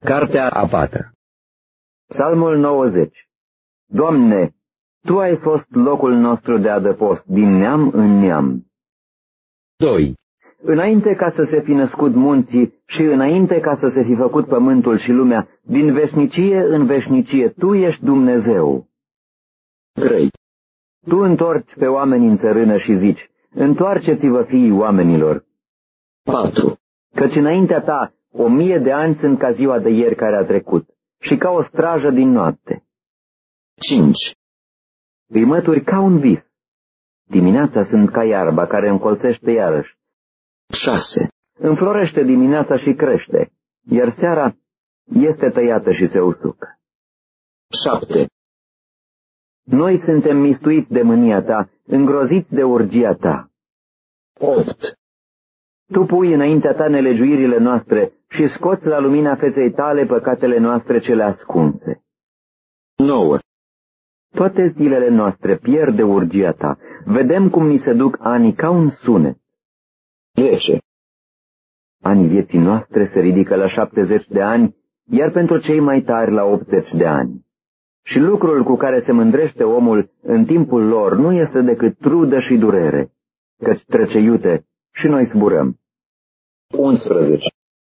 Cartea a patra. Psalmul 90. Doamne, Tu ai fost locul nostru de adăpost, din neam în neam. 2. Înainte ca să se fi născut munții și înainte ca să se fi făcut pământul și lumea, din veșnicie în veșnicie, Tu ești Dumnezeu. 3. Tu întorci pe oameni în țărână și zici, întoarceți-vă fiii oamenilor. 4. Căci înaintea Ta 1000 de ani sunt ca ziua de ieri care a trecut și ca o strajă din noapte. 5. Îi mături ca un vis. Dimineața sunt ca iarba care încolțește iarăși. 6. Înflorește dimineața și crește, iar seara este tăiată și se usucă. 7. Noi suntem mistuiți de mânia Ta, îngroziți de urgia Ta. 8. Tu pui înaintea Ta nelegiuirile noastre și scoți la lumina feței Tale păcatele noastre cele ascunse. 9. Toate zilele noastre pierd de urgia Ta. Vedem cum ni se duc anii ca un sunet. 10. Anii vieții noastre se ridică la 70 de ani, iar pentru cei mai tari la 80 de ani. Și lucrul cu care se mândrește omul în timpul lor nu este decât trudă și durere, căci trece iute și noi zburăm. 11.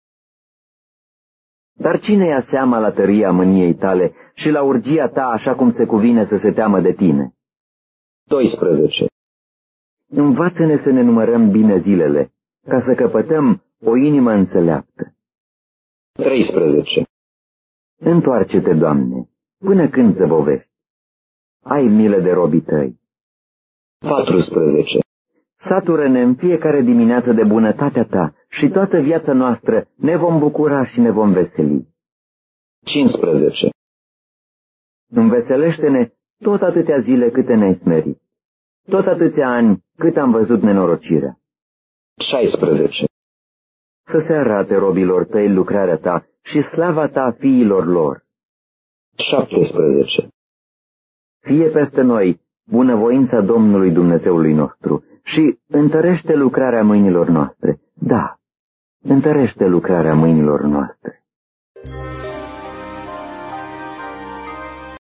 Dar cine ia seama la tăria mâniei Tale și la urgia Ta așa cum se cuvine să se teamă de Tine? 12. Învață-ne să ne numărăm bine zilele, ca să căpătăm o inimă înțeleaptă. 13. Întoarce-te, Doamne, până când zăbovești. Ai milă de robii Tăi. 14. Satură-ne în fiecare dimineață de bunătatea Ta și toată viața noastră ne vom bucura și ne vom veseli. 15. Înveselește-ne tot atâtea zile câte ne-ai smerit, tot atâția ani cât am văzut nenorocirea. 16. Să se arate robilor Tăi lucrarea Ta și slava Ta fiilor lor. 17. Fie peste noi bunăvoința Domnului Dumnezeului nostru și întărește lucrarea mâinilor noastre. Da, întărește lucrarea mâinilor noastre.